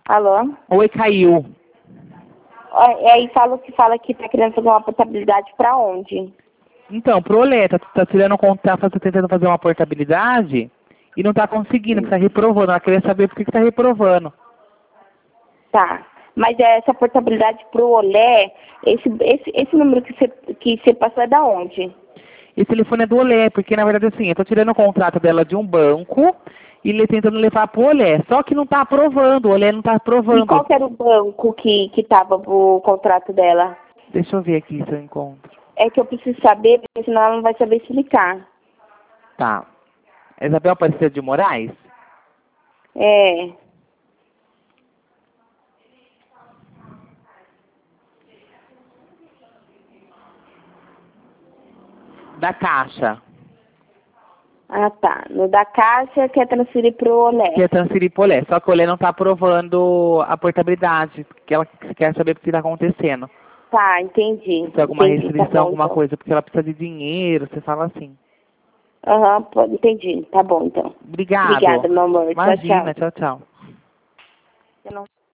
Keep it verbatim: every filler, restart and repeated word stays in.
Alô? Oi, caiu. E aí fala que fala que tá querendo fazer uma portabilidade pra onde? Então, pro Olé, tá, tá tirando conta, tá tentando fazer uma portabilidade e não tá conseguindo, que tá reprovando. Ela queria saber por que, que tá reprovando. Tá. Mas essa portabilidade pro Olé, esse, esse, esse número que você que você passou é da onde? Esse telefone é do Olé, porque na verdade assim, eu tô tirando o contrato dela de um banco e ele tentando levar pro Olé. Só que não tá aprovando, o Olé não tá E aprovando. qual que era o banco que, que tava pro contrato dela? Deixa eu ver aqui se eu encontro. É que eu preciso saber, porque senão ela não vai saber explicar. Tá. Isabel Aparecida de Moraes? É. Da Caixa. Ah, tá. No da Caixa quer transferir pro Olé. Que é transferir pro Olé. Só que o Olé não tá aprovando a portabilidade, porque ela quer saber o que tá acontecendo. Tá, entendi. Se tem alguma Entendi, tá restrição, bom alguma então. coisa, porque ela precisa de dinheiro, você fala assim. Aham, pode- entendi. Tá bom então. Obrigado. Obrigada, meu amor. Tchau, Imagina, tchau. tchau, tchau. Eu não